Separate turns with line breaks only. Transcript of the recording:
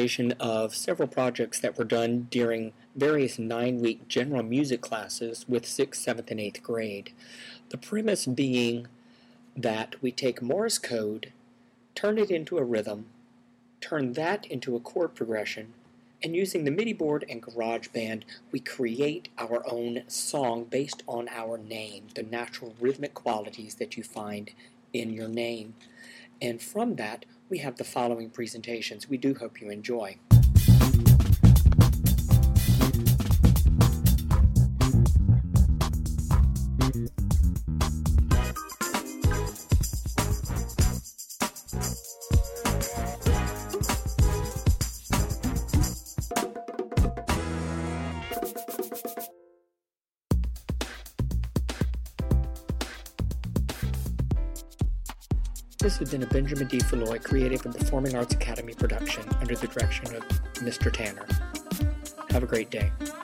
presentation of several projects that were done during various 9-week general music classes with 6th, 7th, and 8th grade. The premise being that we take Morse code, turn it into a rhythm, turn that into a chord progression, and using the MIDI board and GarageBand, we create our own song based on our name, the natural rhythmic qualities that you find in your name. And from that, we have the following presentations. We do hope you enjoy. This has been a Benjamin D. Falloy Creative and Performing Arts Academy production under the direction of Mr. Tanner. Have a great day.